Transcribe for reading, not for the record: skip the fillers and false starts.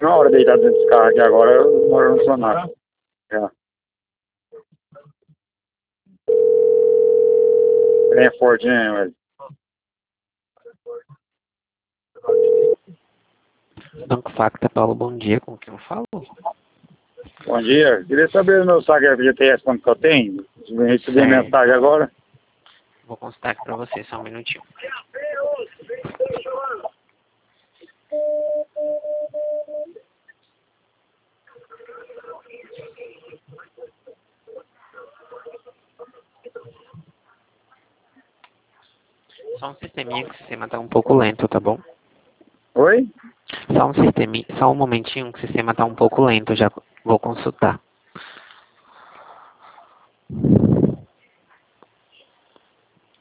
uma hora deitado dentro desse carro aqui agora, eu moro no Sonato. Já. É forte, né, velho? Banco Facta, Paulo, bom dia. Com quem eu falo? Bom dia. Queria saber o meu saque FGTS, quanto que eu tenho. Eu recebi a Certo. mensagem agora. Vou consultar aqui pra você, só um minutinho. Só um sisteminha que o sistema tá um pouco lento, tá bom? Oi? Só um momentinho que o sistema tá um pouco lento, já vou consultar.